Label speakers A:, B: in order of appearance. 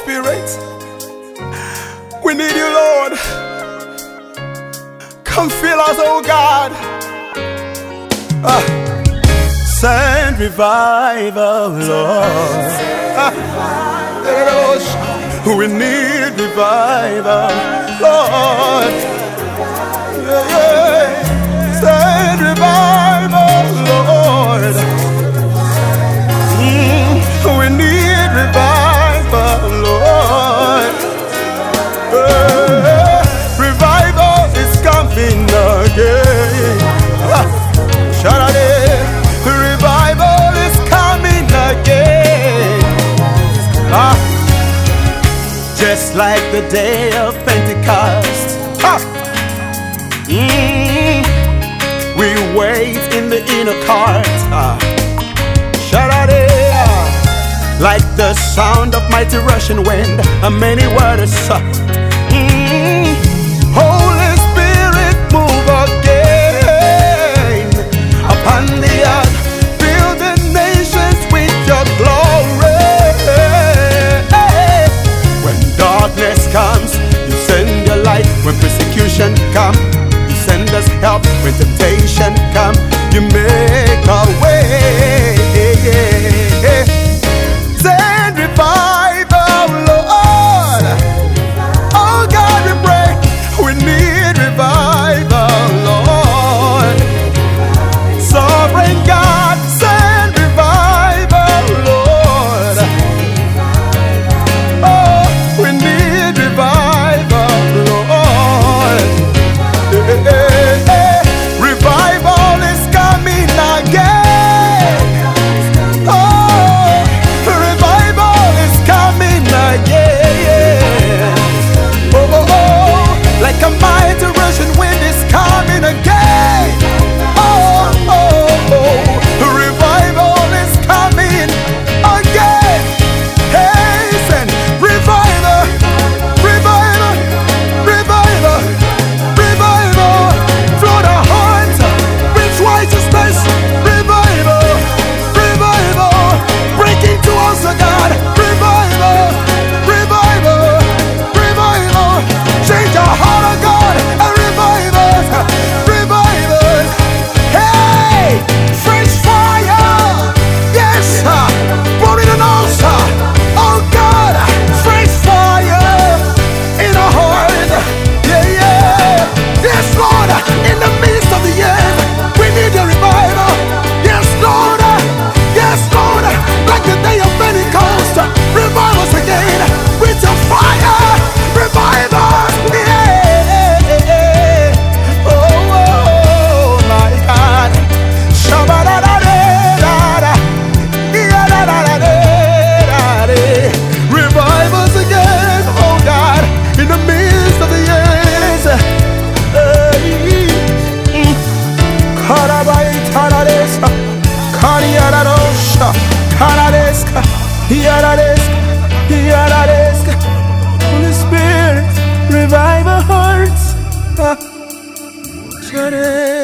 A: Spirit, we need you, Lord. Come fill us, oh God. Send revival, Lord. We need revival, Lord. Send revival, Lord. We need revival, Lord. Revival is coming again. Revival is coming again. Just like the day of Pentecost. We wait in the inner court. Like the sound of mighty rushing wind, and many waters. Holy Spirit, move again upon the earth. Fill the nations with your glory. When darkness comes, you send your light. When persecution comes, you send us help. When temptation comes, you make a way. Send revival, Lord. Oh God, we pray. We need revival, Lord. Sovereign God, send revival, Lord. Oh, we need revival, Lord. Revival is coming again. Oh, revival is coming again. Oh, oh, oh, like a mighty rushing wind is coming again. Oh, oh, oh, revival is coming again. Hasten, revival, revival, revival, revival. Flood our hearts with righteousness. Revival, revival, breaking to us, oh God. Revival, revival, revival. Change our heart, oh God, and revive us, revive us. Hey, fresh fire, yes, burning on us, oh God, fresh fire in our heart, yeah, yeah. Yes, Lord, in the midst of the years, we need a revival. Yes, Lord, like the day of Pentecost, revive us again with your fire, revive us, yeah. Oh, my God. Revive us again, oh God, in the midst of the years. Holy Spirit, revive our hearts.